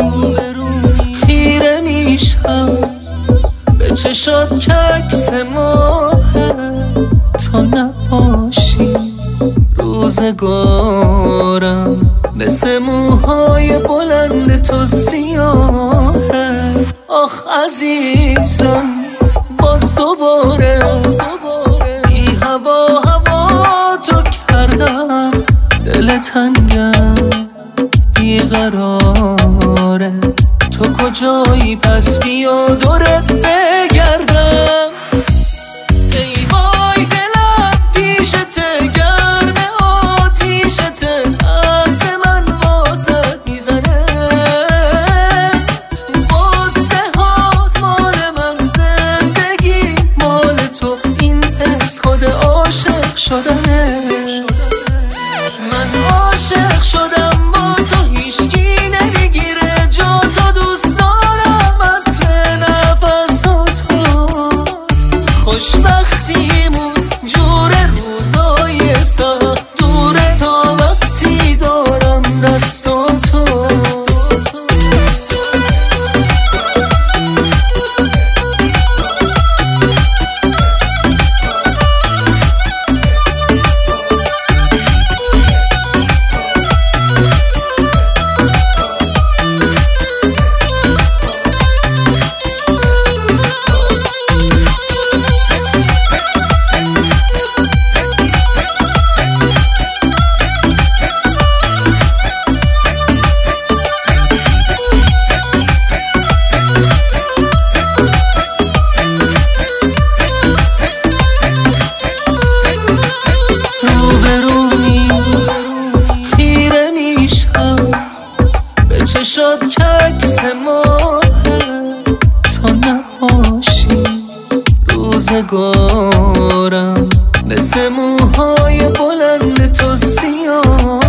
خیره میشم به چشات که عکس ماهه، تا نباشی روزگارم مثل موهای بلند تو سیاهه. آخ عزیزم باز دوباره بی هوا تو کردم، دل تنگم بیقراره، تو کجایی پس بیا دورت بگردم. ای وای دلم پیشته گرم آتیشته، از من واسط میزنه، غصه هات مال من، زندگی مال تو، این حس خود عاشق شدنه. من عاشق شدم با تو، هیچکی نمیگیره جا تو، دوست دارم عطر نفساتو، خوشبختیمون جور روزای سخت دوره، تا وقتی دارم دستاتو. چشات که عکس ماهه، تا نباشی روزگارم مثل موهای بلند تو سیاه.